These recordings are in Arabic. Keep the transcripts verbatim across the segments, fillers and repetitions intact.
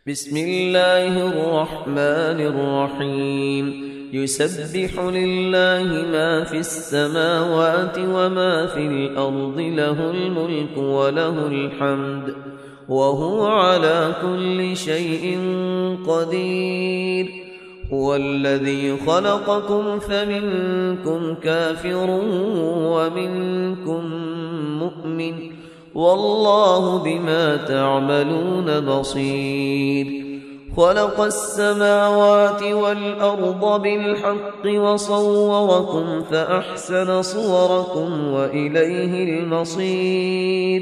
بسم الله الرحمن الرحيم. يسبح لله ما في السماوات وما في الأرض، له الملك وله الحمد وهو على كل شيء قدير. هو الذي خلقكم فمنكم كافر ومنكم مؤمن، والله بما تعملون بصير. خلق السماوات والأرض بالحق وصوركم فأحسن صوركم وإليه المصير.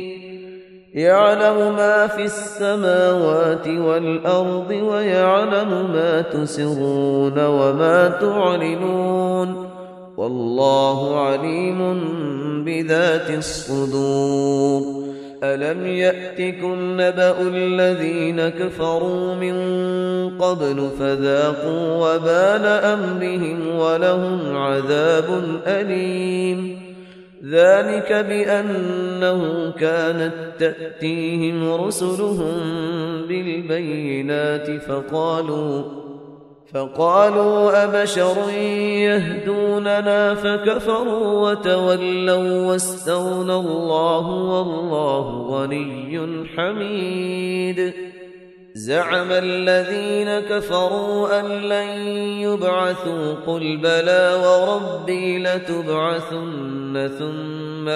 يعلم ما في السماوات والأرض ويعلم ما تسرون وما تعلنون، والله عليم بذات الصدور. ألم يأتكم نبأ الذين كفروا من قبل فذاقوا وبال أمرهم ولهم عذاب أليم. ذلك بأنه كانت تأتيهم رسلهم بالبينات فقالوا فقالوا أبشر يهدوننا فكفروا وتولوا واستغنى الله والله غني حميد. زعم الذين كفروا أن لن يبعثوا، قل بلى وربي لتبعثن ثم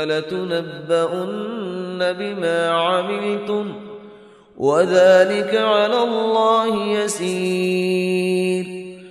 لتنبؤن بما عملتم وذلك على الله يسير.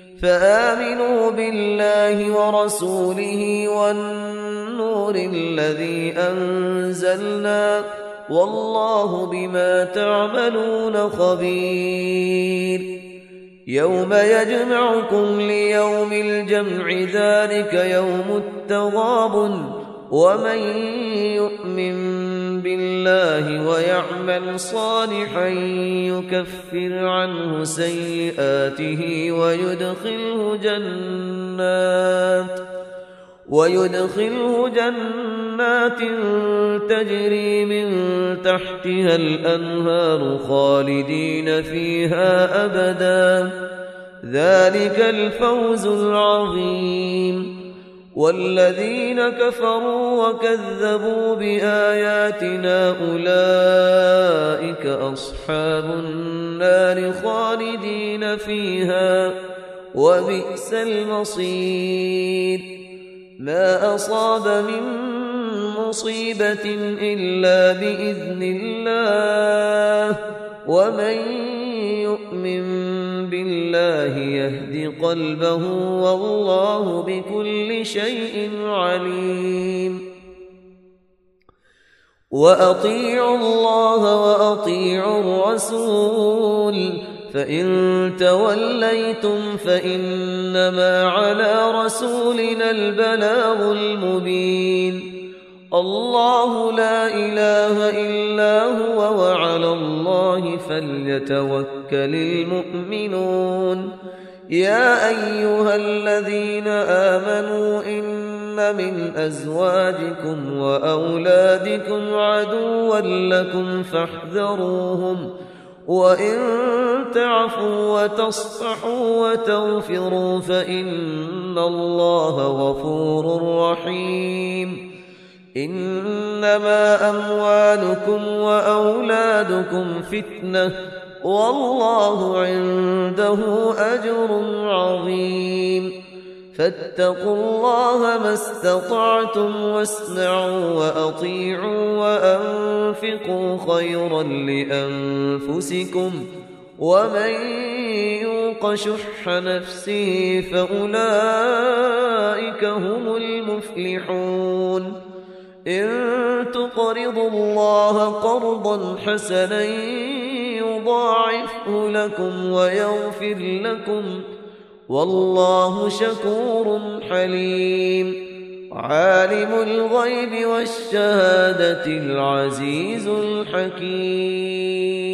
فآمنوا بالله ورسوله والنور الذي أنزلنا، والله بما تعملون خبير. يوم يجمعكم ليوم الجمع، ذلك يوم التغابن. ومن يؤمن بالله ويعمل صالحا يكفر عنه سيئاته ويدخله جنات ويدخله جنات تجري من تحتها الأنهار خالدين فيها أبدا، ذلك الفوز العظيم. والذين كفروا وكذبوا بآياتنا أولئك أصحاب النار خالدين فيها، وبئس المصير. ما أصاب من مصيبة إلا بإذن الله، ومن يؤمن بالله يهد قلبه، والله بكل شيء عليم. وأطيعوا الله وأطيعوا الرسول، فإن توليتم فإنما على رسولنا البلاغ المبين. الله لا إله إلا هو، وعلى الله فليتوكل المؤمنون. يا أيها الذين آمنوا إن من أزواجكم وأولادكم عدوا لكم فاحذروهم، وإن تعفوا وتصفحوا وتغفروا فإن الله غفور رحيم. إنما أموالكم وأولادكم فتنة، والله عنده أجر عظيم. فاتقوا الله ما استطعتم، واسمعوا وأطيعوا وأنفقوا خيرا لأنفسكم، ومن يوق شح نفسه فأولئك هم المفلحون. إن تقرضوا الله قرضا حسنا يضاعفه لكم ويغفر لكم، والله شكور حليم. عالم الغيب والشهادة العزيز الحكيم.